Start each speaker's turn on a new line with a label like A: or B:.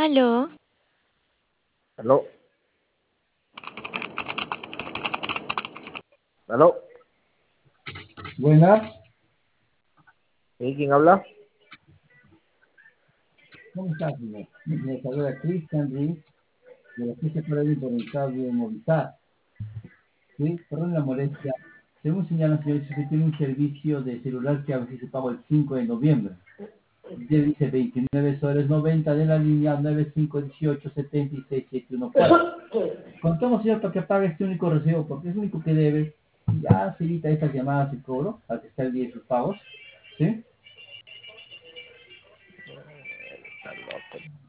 A: Aló,
B: Aló, aló,
C: Buenas,
B: ¿sí? ¿Quién habla?
C: ¿cómo estás, señor? Me saluda Cristian Ruiz, de la Agencia para el Intercambio de Movilidad. Sí, perdón la molestia. Según señala, señor, usted tiene un servicio de celular que a veces se pagó el 5 de noviembre. Usted dice 29 soles 90 de la línea 9518 76 714. Contamos, señor, para que pague este único recibo, porque es el único que debe. Y ya se evita estas llamadas y cobro, para que esté al día de sus pagos. ¿Sí?
B: Está loco.